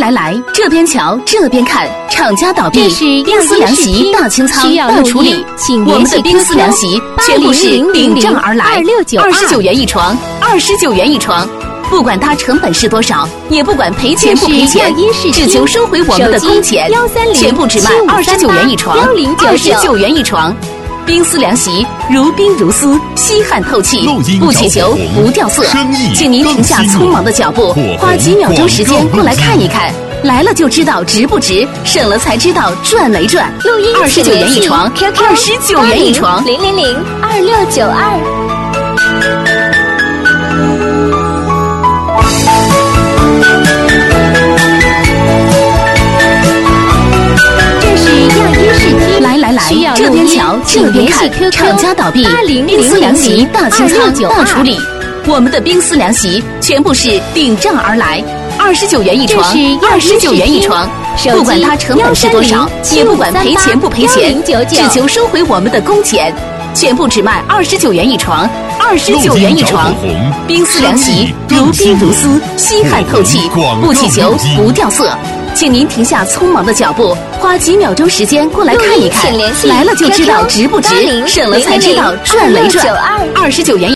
来来，这边瞧，这边看，厂家倒闭，冰丝凉席大清仓大处理。我们的冰丝凉席全部是顶账而来，29元一床，29元一床。不管它成本是多少，也不管赔钱不赔钱，只求收回我们的工钱，全部只卖29元一床，29元一床。冰丝凉席如冰如丝，吸汗透气，不起球不掉色。请您停下匆忙的脚步，花几秒钟时间过来看一看。来了就知道值不值，省了才知道赚没赚。29元一床，29元一床 0002692。 来，这边瞧，这边看，厂家倒闭，冰丝凉席大清仓大处理。我们的冰丝凉席全部是顶账而来，29元一床，29元一床。不管它成本是多少，也不管赔钱不赔钱，只求收回我们的工钱，全部只卖29元一床，29元一床。冰丝凉席如冰如丝，吸汗透气，不起球不掉色。请您停下匆忙的脚步，花几秒钟时间过来看一看。来了就知道值不值，省了才知道赚没赚。29元。